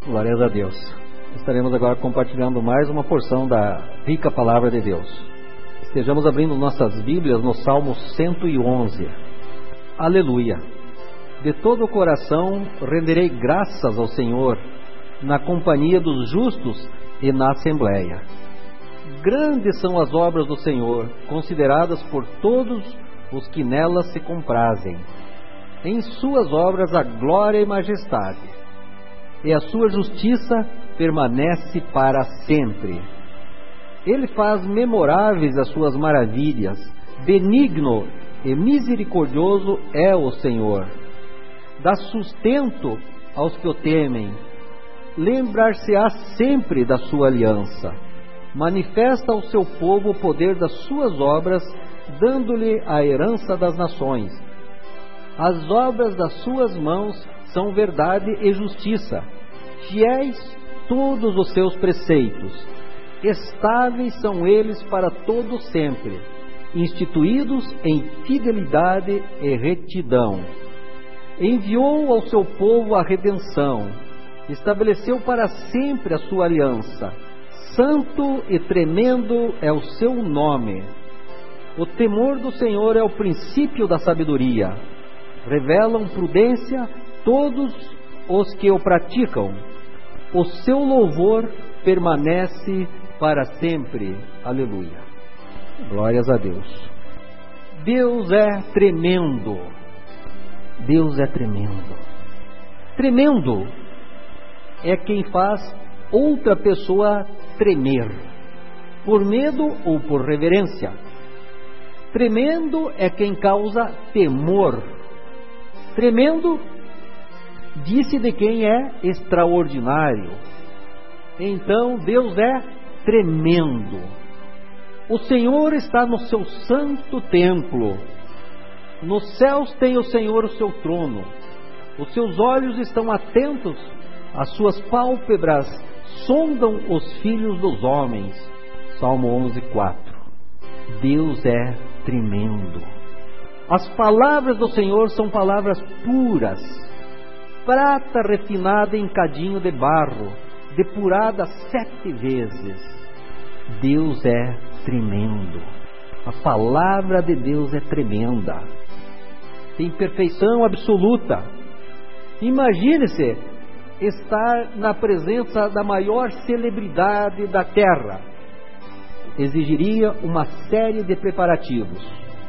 Glórias a Deus. Estaremos agora compartilhando mais uma porção da rica palavra de Deus. Estejamos abrindo nossas Bíblias no Salmo 111. Aleluia! De todo o coração renderei graças ao Senhor, na companhia dos justos e na assembleia. Grandes são as obras do Senhor, consideradas por todos os que nelas se comprazem. Em suas obras a glória e majestade, e a sua justiça permanece para sempre. Ele faz memoráveis as suas maravilhas. Benigno e misericordioso é o Senhor. Dá sustento aos que o temem. Lembrar-se-á sempre da sua aliança. Manifesta ao seu povo o poder das suas obras, dando-lhe a herança das nações. As obras das suas mãos são verdade e justiça. Fiéis todos os seus preceitos. Estáveis são eles para todo sempre, instituídos em fidelidade e retidão. Enviou ao seu povo a redenção. Estabeleceu para sempre a sua aliança. Santo e tremendo é o seu nome. O temor do Senhor é o princípio da sabedoria. Revelam prudência todos os que o praticam. O seu louvor permanece para sempre. Aleluia. Glórias a Deus. Deus é tremendo. Deus é tremendo. Tremendo é quem faz outra pessoa tremer, por medo ou por reverência. Tremendo é quem causa temor. Tremendo disse de quem é extraordinário. Então Deus é tremendo. O Senhor está no seu santo templo. Nos céus tem o Senhor o seu trono. Os seus olhos estão atentos, as suas pálpebras sondam os filhos dos homens. Salmo 11:4. Deus é tremendo. As palavras do Senhor são palavras puras, prata refinada em cadinho de barro, depurada 7 vezes. Deus é tremendo. A palavra de Deus é tremenda. Tem perfeição absoluta. Imagine-se estar na presença da maior celebridade da terra. Exigiria uma série de preparativos.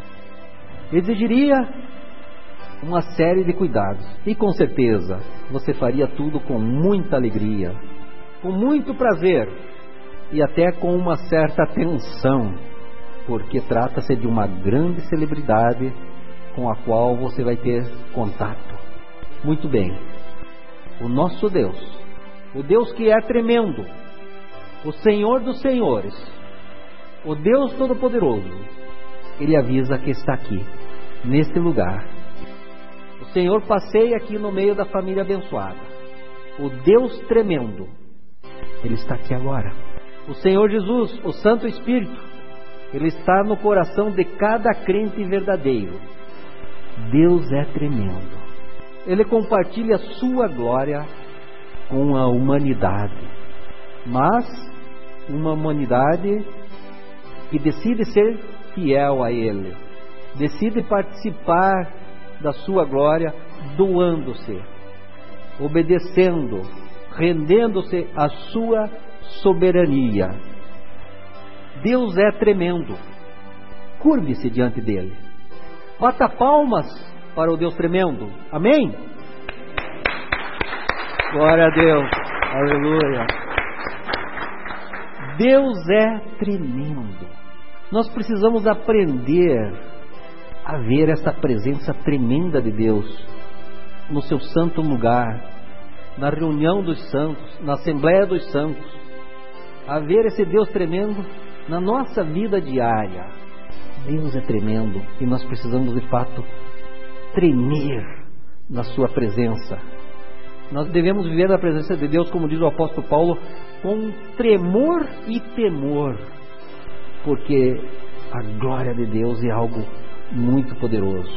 Exigiria uma série de cuidados. E com certeza você faria tudo com muita alegria, com muito prazer e até com uma certa tensão, porque trata-se de uma grande celebridade com a qual você vai ter contato. Muito bem. O nosso Deus, o Deus que é tremendo, o Senhor dos senhores, o Deus Todo-Poderoso, Ele avisa que está aqui, neste lugar. O Senhor passeia aqui no meio da família abençoada. O Deus tremendo, Ele está aqui agora. O Senhor Jesus, o Santo Espírito, Ele está no coração de cada crente verdadeiro. Deus é tremendo. Ele compartilha a sua glória com a humanidade, mas uma humanidade que decide ser fiel a Ele, decide participar da sua glória, doando-se, obedecendo, rendendo-se à sua soberania. Deus é tremendo. Curve-se diante dele. Bata palmas para o Deus tremendo. Amém? Glória a Deus. Aleluia. Deus é tremendo. Nós precisamos aprender a ver essa presença tremenda de Deus no seu santo lugar, na reunião dos santos, na Assembleia dos Santos. A ver esse Deus tremendo na nossa vida diária. Deus é tremendo e nós precisamos de fato tremer na sua presença. Nós devemos viver na presença de Deus, como diz o apóstolo Paulo, com tremor e temor, porque a glória de Deus é algo muito poderoso.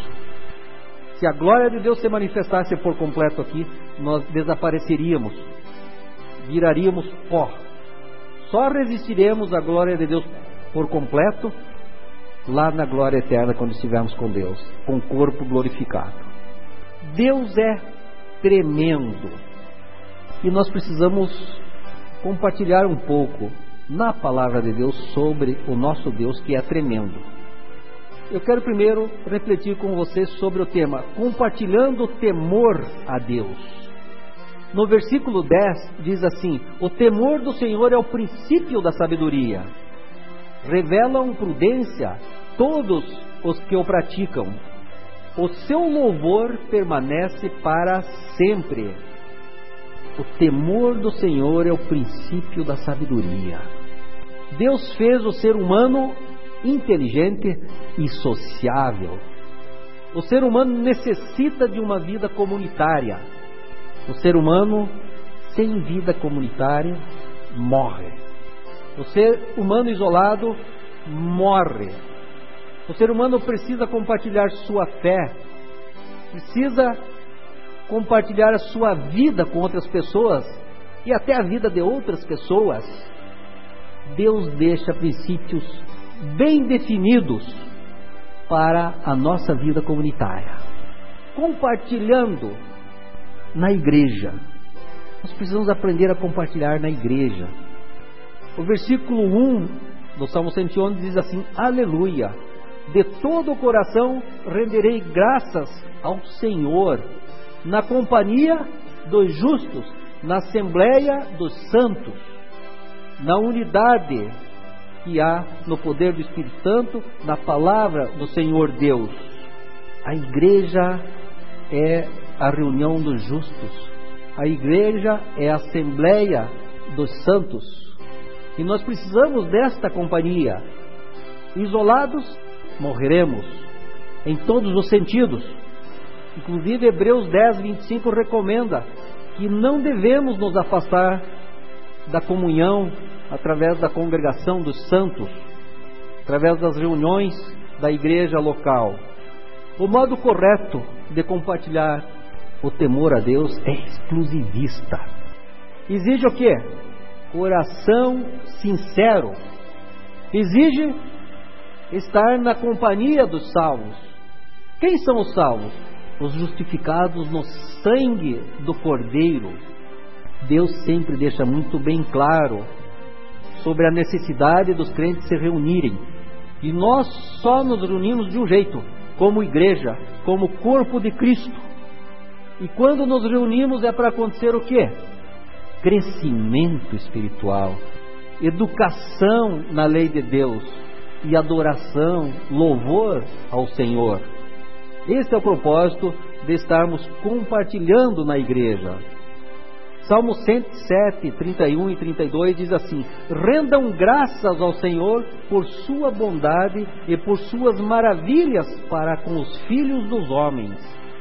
Se a glória de Deus se manifestasse por completo aqui, nós desapareceríamos. viraríamos pó. Só resistiremos à glória de Deus por completo lá na glória eterna, quando estivermos com Deus, com o corpo glorificado. Deus é tremendo e nós precisamos compartilhar um pouco na palavra de Deus sobre o nosso Deus, que é tremendo. Eu quero primeiro refletir com vocês sobre o tema compartilhando o temor a Deus. No versículo 10 diz assim: o temor do Senhor é o princípio da sabedoria, revelam prudência todos os que o praticam, o seu louvor permanece para sempre. O temor do Senhor é o princípio da sabedoria. Deus fez o ser humano inteligente e sociável. O ser humano necessita de uma vida comunitária. O ser humano sem vida comunitária morre. O ser humano isolado morre. O ser humano precisa compartilhar sua fé, precisa compartilhar a sua vida com outras pessoas e até a vida de outras pessoas. Deus deixa princípios bem definidos para a nossa vida comunitária. Compartilhando na igreja. Nós precisamos aprender a compartilhar na igreja. O versículo 1 do Salmo 111 diz assim: aleluia, de todo o coração renderei graças ao Senhor, na companhia dos justos, na assembleia dos santos, na unidade que há no poder do Espírito Santo, na palavra do Senhor Deus. A igreja é a reunião dos justos, a igreja é a assembleia dos santos, e nós precisamos desta companhia. Isolados, morreremos em todos os sentidos. Inclusive Hebreus 10, 25 recomenda que não devemos nos afastar da comunhão através da congregação dos santos, através das reuniões da igreja local. O modo correto de compartilhar o temor a Deus é exclusivista. Exige o quê? Coração sincero. Exige estar na companhia dos salvos. Quem são os salvos? Os justificados no sangue do Cordeiro. Deus sempre deixa muito bem claro sobre a necessidade dos crentes se reunirem. E nós só nos reunimos de um jeito, como igreja, como corpo de Cristo. E quando nos reunimos é para acontecer o quê? Crescimento espiritual, educação na lei de Deus e adoração, louvor ao Senhor. Esse é o propósito de estarmos compartilhando na igreja. Salmo 107, 31 e 32 diz assim: rendam graças ao Senhor por sua bondade e por suas maravilhas para com os filhos dos homens.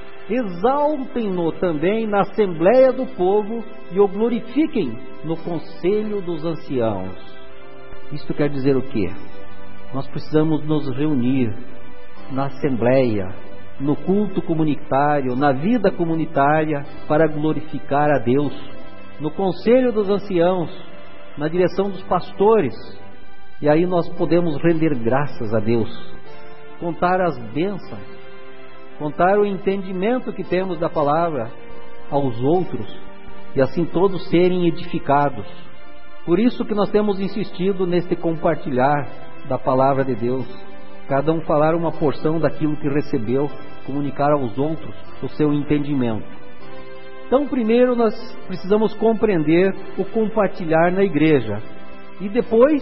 Exaltem-no também na assembleia do povo e o glorifiquem no conselho dos anciãos. Isto quer dizer o quê? Nós precisamos nos reunir na assembleia, no culto comunitário, na vida comunitária, para glorificar a Deus, no conselho dos anciãos, na direção dos pastores. E aí nós podemos render graças a Deus, contar as bênçãos, contar o entendimento que temos da palavra aos outros, e assim todos serem edificados. Por isso que nós temos insistido nesse compartilhar da palavra de Deus, cada um falar uma porção daquilo que recebeu, comunicar aos outros o seu entendimento. Então, primeiro nós precisamos compreender o compartilhar na igreja, e depois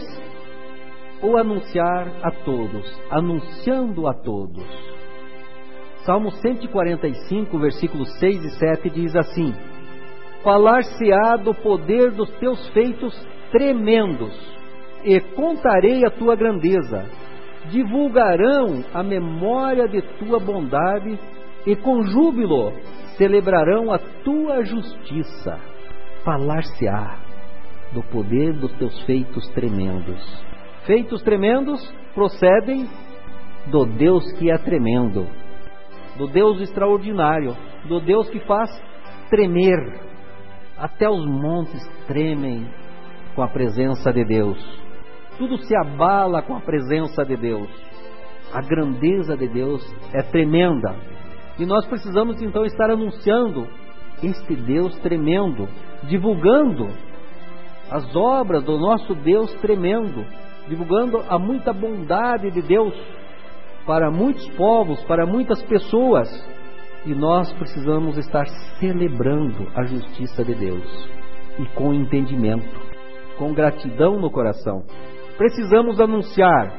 o anunciar a todos, anunciando a todos. Salmo 145, versículos 6 e 7 diz assim: falar-se-á do poder dos teus feitos tremendos, e contarei a tua grandeza. Divulgarão a memória de tua bondade, e com júbilo celebrarão a tua justiça. Falar-se-á do poder dos teus feitos tremendos. Feitos tremendos procedem do Deus que é tremendo, do Deus extraordinário, do Deus que faz tremer. Até os montes tremem com a presença de Deus. Tudo se abala com a presença de Deus. A grandeza de Deus é tremenda. E nós precisamos então estar anunciando este Deus tremendo, divulgando as obras do nosso Deus tremendo, divulgando a muita bondade de Deus para muitos povos, para muitas pessoas. E nós precisamos estar celebrando a justiça de Deus, e com entendimento, com gratidão no coração. Precisamos anunciar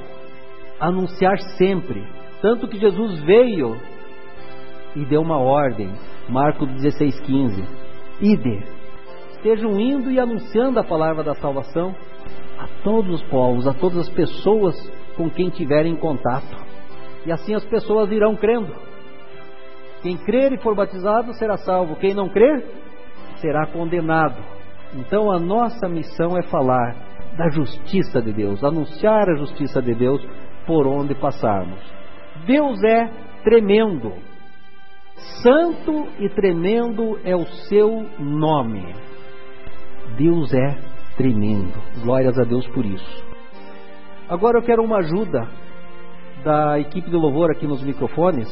sempre, tanto que Jesus veio e deu uma ordem, Marcos 16:15, ide, estejam indo e anunciando a palavra da salvação a todos os povos, a todas as pessoas com quem tiverem contato, e assim as pessoas irão crendo. Quem crer e for batizado será salvo, quem não crer será condenado. Então a nossa missão é falar da justiça de Deus, anunciar a justiça de Deus por onde passarmos. Deus é tremendo, santo e tremendo é o seu nome. Deus é tremendo, glórias a Deus por isso. Agora eu quero uma ajuda da equipe de louvor aqui nos microfones.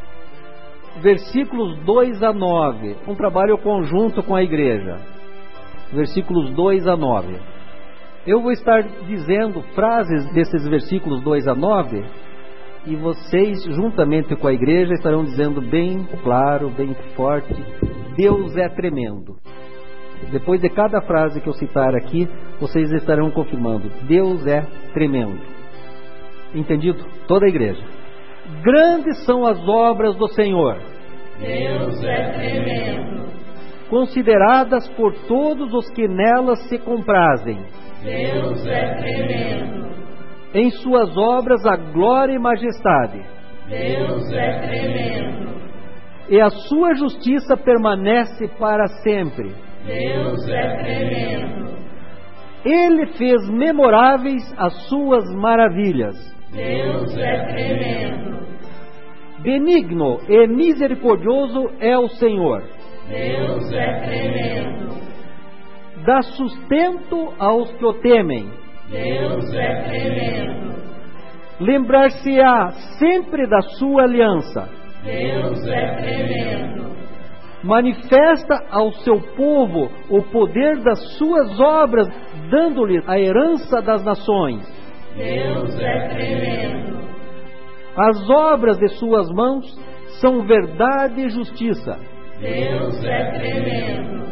Versículos 2 a 9, um trabalho conjunto com a igreja. Versículos 2 a 9. Eu vou estar dizendo frases desses versículos 2 a 9, e vocês, juntamente com a igreja, estarão dizendo bem claro, bem forte: Deus é tremendo. Depois de cada frase que eu citar aqui, vocês estarão confirmando: Deus é tremendo. Entendido? Toda a igreja. Grandes são as obras do Senhor. Deus é tremendo. Consideradas por todos os que nelas se comprazem. Deus é tremendo. Em suas obras a glória e majestade. Deus é tremendo. E a sua justiça permanece para sempre. Deus é tremendo. Ele fez memoráveis as suas maravilhas. Deus é tremendo. Benigno e misericordioso é o Senhor. Deus é tremendo. Dá sustento aos que o temem. Deus é tremendo. Lembrar-se-á sempre da sua aliança. Deus é tremendo. Manifesta ao seu povo o poder das suas obras, dando-lhe a herança das nações. Deus é tremendo. As obras de suas mãos são verdade e justiça. Deus é tremendo.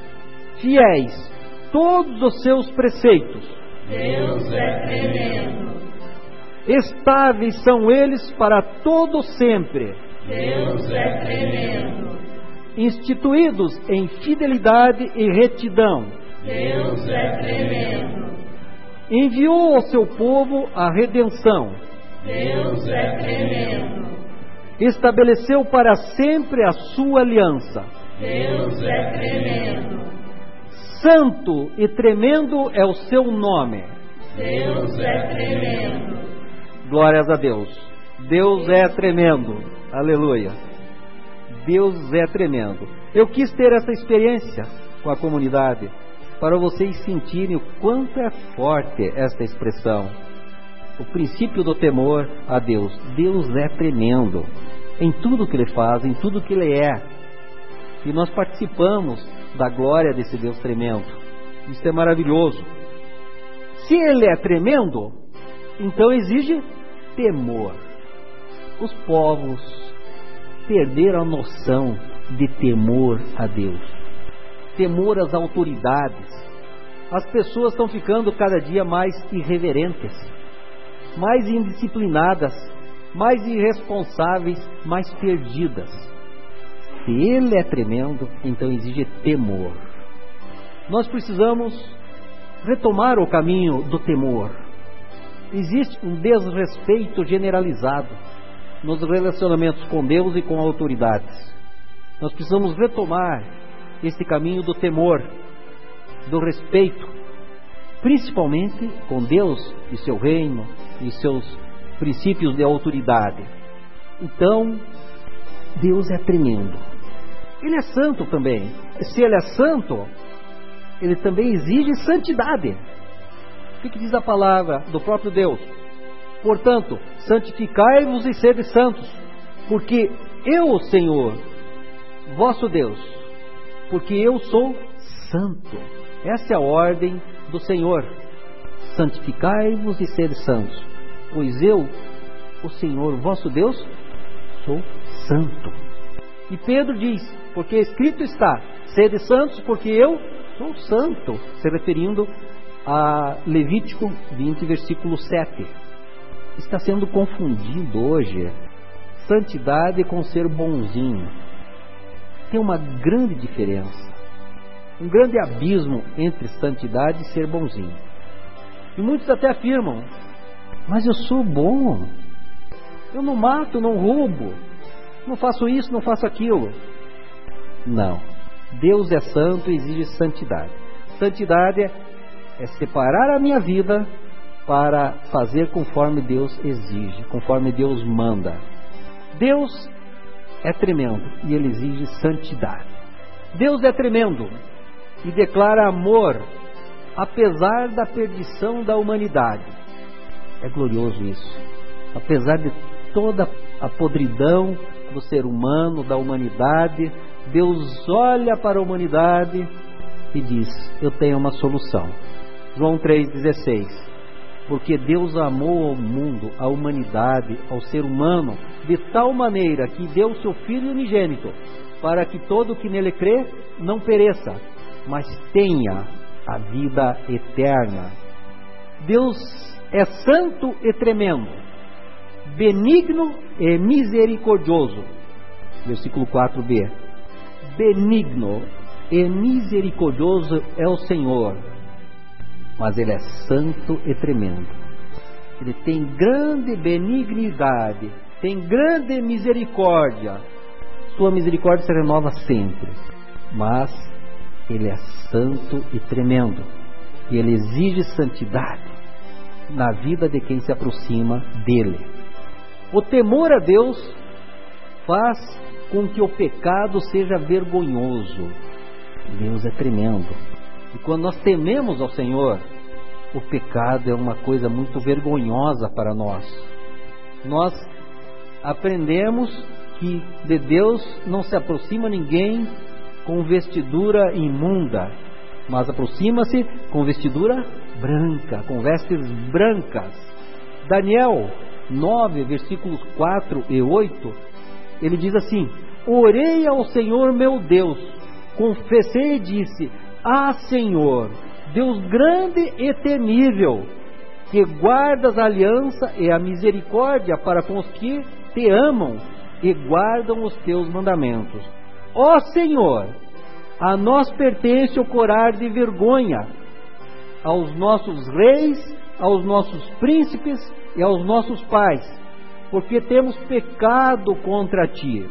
Fiéis todos os seus preceitos. Deus é tremendo. Estáveis são eles para todo sempre. Deus é tremendo. Instituídos em fidelidade e retidão. Deus é tremendo. Enviou ao seu povo a redenção. Deus é tremendo. Estabeleceu para sempre a sua aliança. Deus é tremendo. Santo e tremendo é o seu nome. Deus é tremendo. Glórias a Deus. Deus é tremendo. Aleluia. Deus é tremendo. Eu quis ter essa experiência com a comunidade para vocês sentirem o quanto é forte esta expressão. O princípio do temor a Deus. Deus é tremendo em tudo que Ele faz, em tudo que Ele é. E nós participamos da glória desse Deus tremendo. Isso é maravilhoso. Se Ele é tremendo, então exige temor. Os povos perderam a noção de temor a Deus, temor às autoridades. As pessoas estão ficando cada dia mais irreverentes, mais indisciplinadas, mais irresponsáveis, mais perdidas. Se Ele é tremendo, então exige temor. Nós precisamos retomar o caminho do temor. Existe um desrespeito generalizado nos relacionamentos com Deus e com autoridades. Nós precisamos retomar esse caminho do temor, do respeito, principalmente com Deus e seu reino e seus princípios de autoridade. Então, Deus é tremendo. Ele é santo também. Se Ele é santo, Ele também exige santidade. O que diz a palavra do próprio Deus? Portanto, santificai-vos e sede santos, porque eu, Senhor, vosso Deus, porque eu sou santo. Essa é a ordem do Senhor. Santificai-vos e sede santos, pois eu, o Senhor, vosso Deus, sou santo. E Pedro diz, porque escrito está, sede santos, porque eu sou santo, se referindo a Levítico 20, versículo 7. Está sendo confundido hoje santidade com ser bonzinho. Tem uma grande diferença, um grande abismo entre santidade e ser bonzinho. E muitos até afirmam, mas eu sou bom, eu não mato, não roubo, não faço isso, não faço aquilo. Não, Deus é santo e exige santidade. Santidade é separar a minha vida para fazer conforme Deus exige, conforme Deus manda. Deus é tremendo e Ele exige santidade. Deus é tremendo e declara amor apesar da perdição da humanidade. É glorioso isso. Apesar de toda a podridão do ser humano, da humanidade, Deus olha para a humanidade e diz, eu tenho uma solução. João 3,16. Porque Deus amou ao mundo, à humanidade, ao ser humano, de tal maneira que deu seu Filho unigênito, para que todo o que nele crê não pereça, mas tenha a vida eterna. Deus é santo e tremendo, benigno e misericordioso. Versículo 4b. Benigno e misericordioso é o Senhor, mas Ele é santo e tremendo. Ele tem grande benignidade, tem grande misericórdia. Sua misericórdia se renova sempre, mas Ele é santo e tremendo, e Ele exige santidade na vida de quem se aproxima dEle. O temor a Deus faz com que o pecado seja vergonhoso. Deus é tremendo. E quando nós tememos ao Senhor, o pecado é uma coisa muito vergonhosa para nós. Nós aprendemos que de Deus não se aproxima ninguém com vestidura imunda, mas aproxima-se com vestidura branca, com vestes brancas. Daniel 9, versículos 4 e 8, ele diz assim: orei ao Senhor meu Deus, confessei e disse: ah, Senhor, Deus grande e temível, que guardas a aliança e a misericórdia para com os que te amam e guardam os teus mandamentos. Ó Senhor, a nós pertence o corar de vergonha, aos nossos reis, aos nossos príncipes e aos nossos pais, porque temos pecado contra ti.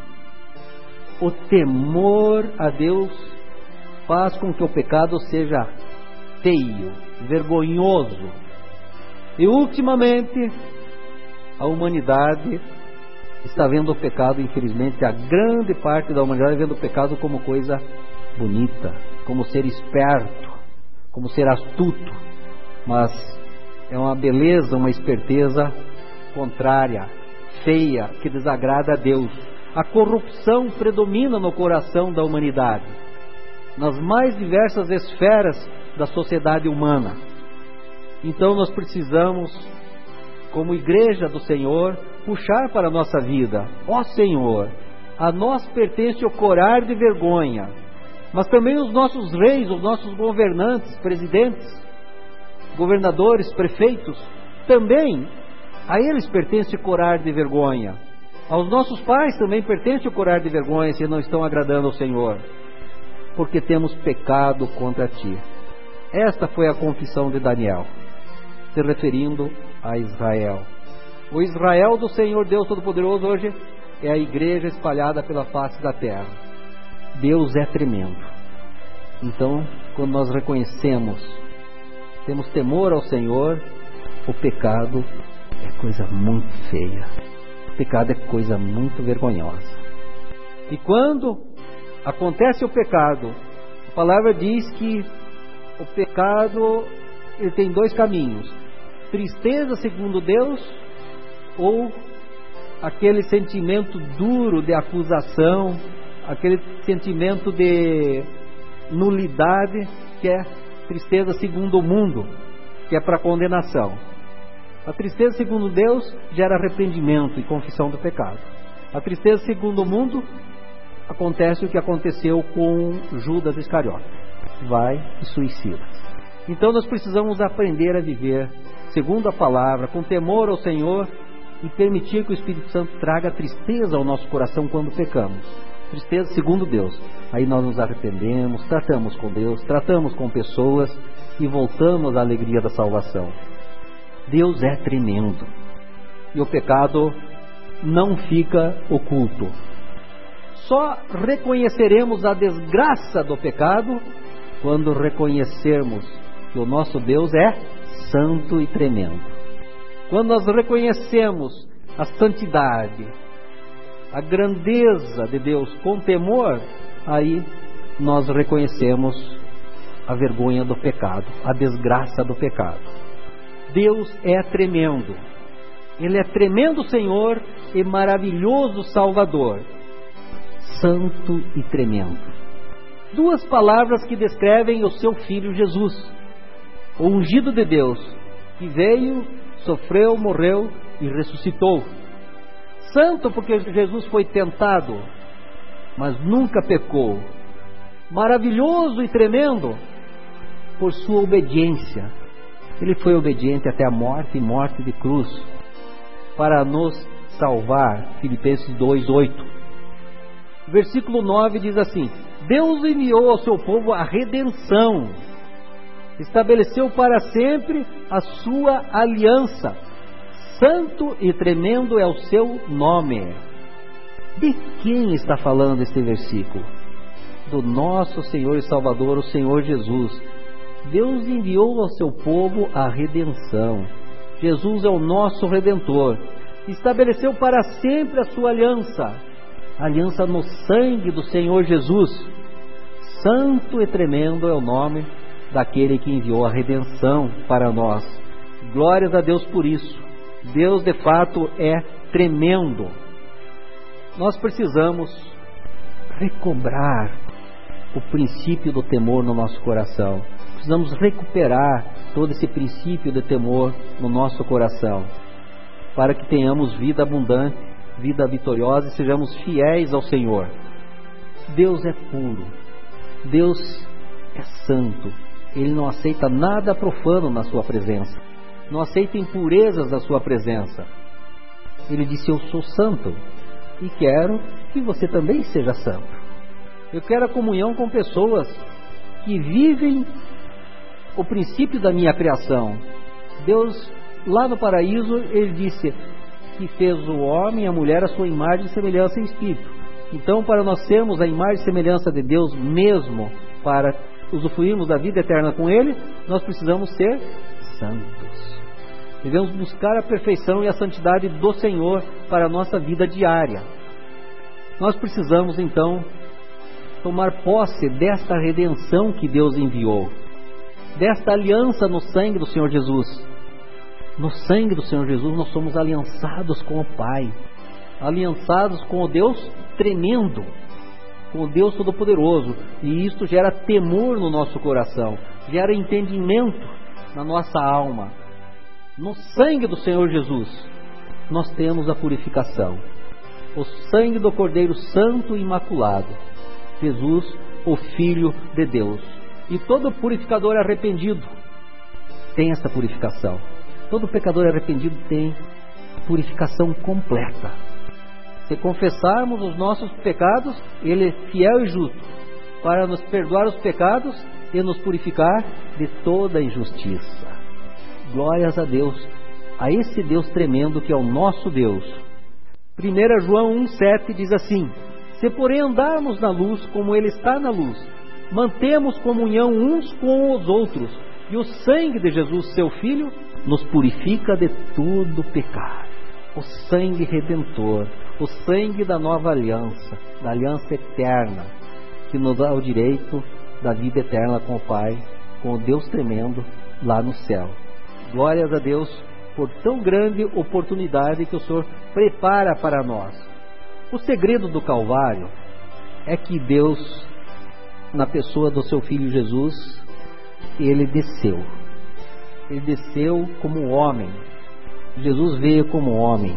O temor a Deus faz com que o pecado seja feio, vergonhoso. E ultimamente a humanidade está vendo o pecado, infelizmente, a grande parte da humanidade vendo o pecado como coisa bonita, como ser esperto, como ser astuto, mas é uma beleza, uma esperteza contrária, feia, que desagrada a Deus. A corrupção predomina no coração da humanidade, nas mais diversas esferas da sociedade humana. Então nós precisamos, como igreja do Senhor, puxar para a nossa vida: ó Senhor, a nós pertence o corar de vergonha, mas também os nossos reis, os nossos governantes, presidentes, governadores, prefeitos, também a eles pertence o corar de vergonha. Aos nossos pais também pertence o corar de vergonha se não estão agradando ao Senhor, porque temos pecado contra ti. Esta foi a confissão de Daniel, se referindo a Israel. O Israel do Senhor Deus Todo-Poderoso hoje é a igreja espalhada pela face da terra. Deus é tremendo. Então, quando nós reconhecemos, temos temor ao Senhor, o pecado é coisa muito feia. O pecado é coisa muito vergonhosa. E quando acontece o pecado, a palavra diz que o pecado ele tem dois caminhos: tristeza segundo Deus, ou aquele sentimento duro de acusação, aquele sentimento de nulidade, que é tristeza segundo o mundo, que é para condenação. A tristeza segundo Deus gera arrependimento e confissão do pecado. A tristeza segundo o mundo, acontece o que aconteceu com Judas Iscariote: vai e suicida-se. Então nós precisamos aprender a viver segundo a palavra, com temor ao Senhor, e permitir que o Espírito Santo traga tristeza ao nosso coração quando pecamos. Tristeza segundo Deus. Aí nós nos arrependemos, tratamos com Deus, tratamos com pessoas e voltamos à alegria da salvação. Deus é tremendo. E o pecado não fica oculto. Só reconheceremos a desgraça do pecado quando reconhecermos que o nosso Deus é santo e tremendo. Quando nós reconhecemos a santidade, a grandeza de Deus com temor, aí nós reconhecemos a vergonha do pecado, a desgraça do pecado. Deus é tremendo. Ele é tremendo Senhor e maravilhoso Salvador. Santo e tremendo. Duas palavras que descrevem o seu Filho Jesus, o ungido de Deus, que veio, sofreu, morreu e ressuscitou. Santo porque Jesus foi tentado, mas nunca pecou. Maravilhoso e tremendo por sua obediência. Ele foi obediente até a morte e morte de cruz para nos salvar. Filipenses 2:8. Versículo 9 diz assim: Deus enviou ao seu povo a redenção, estabeleceu para sempre a sua aliança. Santo e tremendo é o seu nome. De quem está falando este versículo? Do nosso Senhor e Salvador, o Senhor Jesus. Deus enviou ao seu povo a redenção. Jesus é o nosso Redentor. Estabeleceu para sempre a sua aliança. Aliança no sangue do Senhor Jesus. Santo e tremendo é o nome daquele que enviou a redenção para nós. Glórias a Deus por isso. Deus de fato é tremendo. Nós precisamos recobrar o princípio do temor no nosso coração. Precisamos recuperar todo esse princípio de temor no nosso coração, para que tenhamos vida abundante, vida vitoriosa e sejamos fiéis ao Senhor. Deus é puro, Deus é santo. Ele não aceita nada profano na sua presença, não aceita impurezas da sua presença. Ele disse: eu sou santo e quero que você também seja santo. Eu quero a comunhão com pessoas que vivem o princípio da minha criação. Deus, lá no paraíso, Ele disse que fez o homem e a mulher a sua imagem, semelhança e espírito. Então, para nós sermos a imagem e semelhança de Deus mesmo, para usufruirmos da vida eterna com Ele, nós precisamos ser santos. Devemos buscar a perfeição e a santidade do Senhor para a nossa vida diária. Nós precisamos, então, tomar posse desta redenção que Deus enviou, desta aliança no sangue do Senhor Jesus. No sangue do Senhor Jesus nós somos aliançados com o Pai, aliançados com o Deus tremendo, com o Deus Todo-Poderoso, e isto gera temor no nosso coração, gera entendimento na nossa alma. No sangue do Senhor Jesus nós temos a purificação, o sangue do Cordeiro Santo e Imaculado, Jesus, o Filho de Deus. E todo purificador arrependido tem essa purificação. Todo pecador arrependido tem purificação completa. Se confessarmos os nossos pecados, Ele é fiel e justo para nos perdoar os pecados e nos purificar de toda injustiça. Glórias a Deus, a esse Deus tremendo que é o nosso Deus. 1 João 1,7 diz assim: se porém andarmos na luz como Ele está na luz, mantemos comunhão uns com os outros, e o sangue de Jesus, seu Filho, nos purifica de todo pecado. O sangue redentor, o sangue da nova aliança, da aliança eterna, que nos dá o direito da vida eterna com o Pai, com o Deus tremendo lá no céu. Glórias a Deus por tão grande oportunidade que o Senhor prepara para nós. O segredo do Calvário é que Deus, na pessoa do seu Filho Jesus, Ele desceu. Ele desceu como homem. Jesus veio como homem.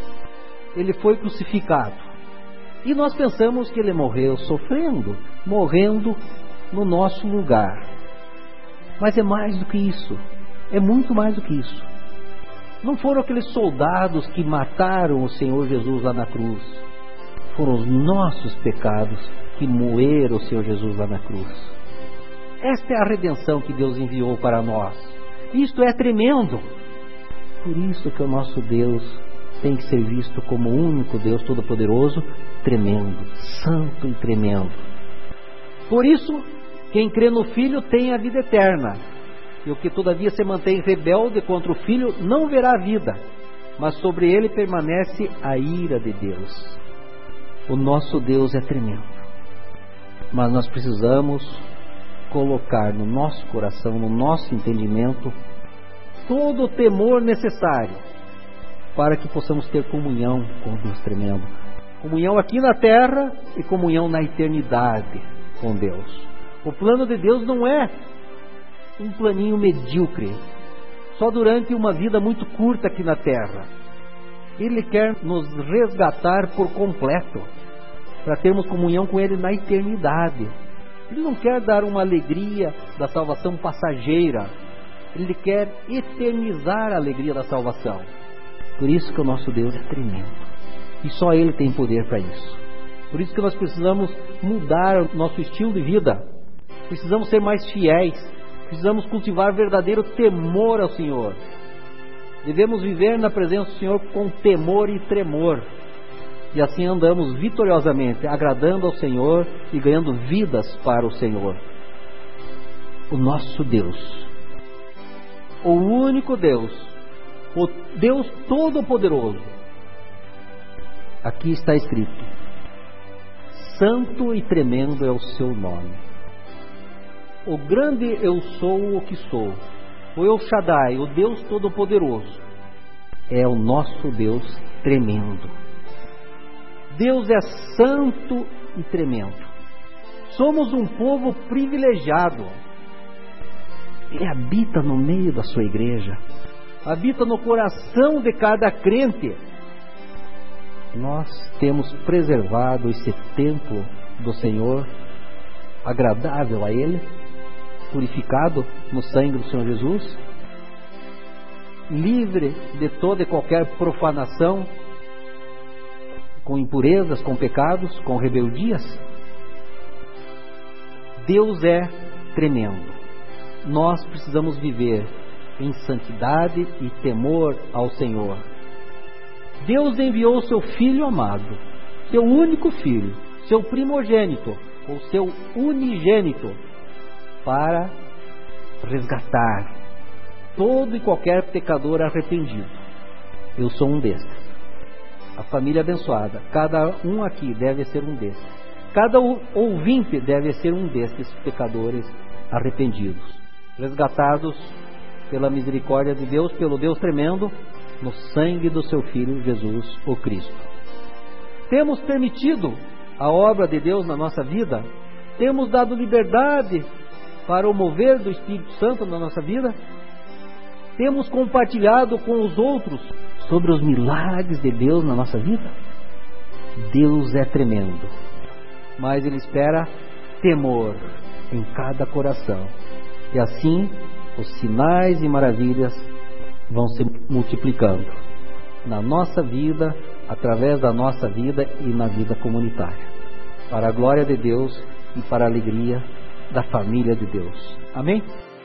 Ele foi crucificado. E nós pensamos que Ele morreu sofrendo, morrendo no nosso lugar. Mas é mais do que isso. É muito mais do que isso. Não foram aqueles soldados que mataram o Senhor Jesus lá na cruz. Foram os nossos pecados que moeram o Senhor Jesus lá na cruz. Esta é a redenção que Deus enviou para nós. Isto é tremendo. Por isso que o nosso Deus tem que ser visto como o único Deus Todo-Poderoso, tremendo, santo e tremendo. Por isso, quem crê no Filho tem a vida eterna. E o que todavia se mantém rebelde contra o Filho não verá a vida, mas sobre ele permanece a ira de Deus. O nosso Deus é tremendo. Mas nós precisamos colocar no nosso coração, no nosso entendimento, todo o temor necessário para que possamos ter comunhão com o Deus tremendo. Comunhão aqui na terra e comunhão na eternidade com Deus. O plano de Deus não é um planinho medíocre, só durante uma vida muito curta aqui na terra. Ele quer nos resgatar por completo, para termos comunhão com Ele na eternidade. Ele não quer dar uma alegria da salvação passageira. Ele quer eternizar a alegria da salvação. Por isso que o nosso Deus é tremendo. E só Ele tem poder para isso. Por isso que nós precisamos mudar o nosso estilo de vida. Precisamos ser mais fiéis. Precisamos cultivar verdadeiro temor ao Senhor. Devemos viver na presença do Senhor com temor e tremor. E assim andamos vitoriosamente, agradando ao Senhor e ganhando vidas para o Senhor. O nosso Deus, o único Deus, o Deus Todo-Poderoso. Aqui está escrito: santo e tremendo é o seu nome. O grande eu sou o que sou, o El Shaddai, o Deus Todo-Poderoso, é o nosso Deus tremendo. Deus é santo e tremendo. Somos um povo privilegiado. Ele habita no meio da sua igreja, habita no coração de cada crente. Nós temos preservado esse templo do Senhor, agradável a Ele, purificado no sangue do Senhor Jesus, livre de toda e qualquer profanação, com impurezas, com pecados, com rebeldias. Deus é tremendo. Nós precisamos viver em santidade e temor ao Senhor. Deus enviou o seu Filho amado, seu único Filho, seu primogênito, ou seu unigênito, para resgatar todo e qualquer pecador arrependido. Eu sou um destes. A família abençoada, cada um aqui deve ser um destes. Cada ouvinte deve ser um destes pecadores arrependidos, resgatados pela misericórdia de Deus, pelo Deus tremendo, no sangue do seu Filho Jesus, o Cristo. Temos permitido a obra de Deus na nossa vida? Temos dado liberdade para o mover do Espírito Santo na nossa vida? Temos compartilhado com os outros sobre os milagres de Deus na nossa vida? Deus é tremendo, mas Ele espera temor em cada coração. E assim os sinais e maravilhas vão se multiplicando na nossa vida, através da nossa vida e na vida comunitária, para a glória de Deus e para a alegria da família de Deus. Amém?